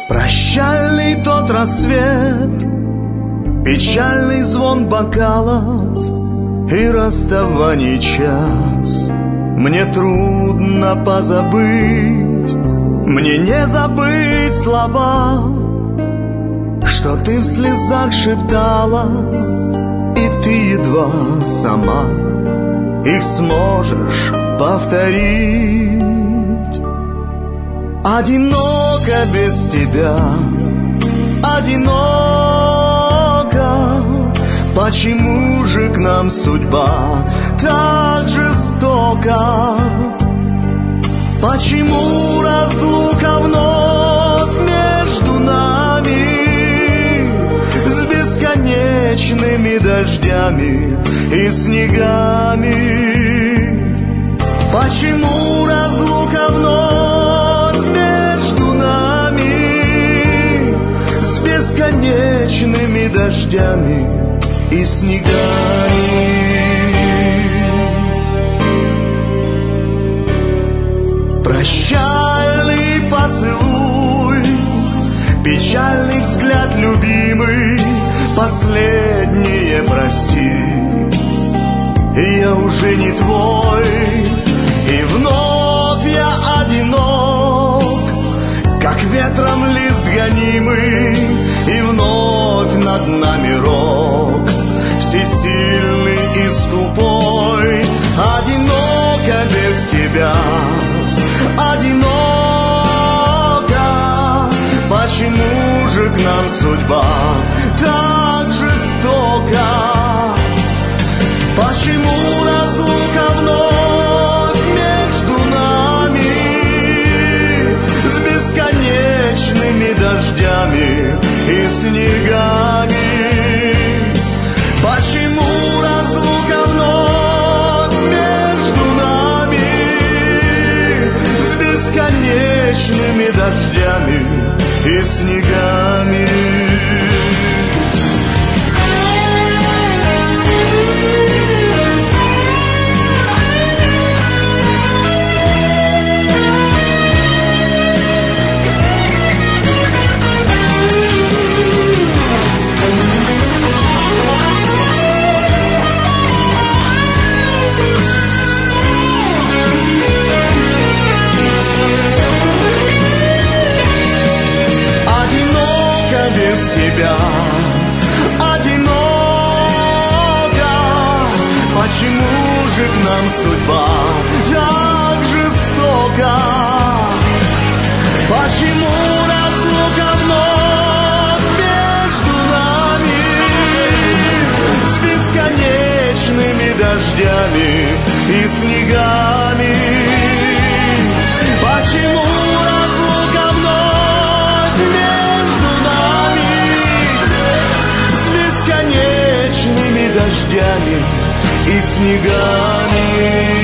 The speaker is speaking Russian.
Прощальный тот рассвет, печальный звон бокалов и расставаний час. Мне трудно позабыть, мне не забыть слова, что ты в слезах шептала, и ты едва сама их сможешь повторить. Одиноко без тебя, одиноко. Почему же к нам судьба так жестока? Почему разлука вновь между нами, с бесконечными дождями и снегами? Почему разлука вновь между нами, с бесконечными дождями и снегами? Прощальный поцелуй, печальный взгляд любимый, последнее прости. Я уже не твой, и вновь я одинок, как ветром лист гонимый, и вновь над нами рок, всесильный и скупой. Одиноко без тебя, одиноко. Почему же к нам судьба так жестока? Почему разлука вновь между нами, с бесконечными дождями и снегами? Почему разлука вновь между нами, с бесконечными дождями и снегами? Без тебя одиноко. Почему же к нам судьба так жестока? Почему разлука вновь между нами, с бесконечными дождями и снегами? Почему разлука вновь между нами, с бесконечными дождями и снегами?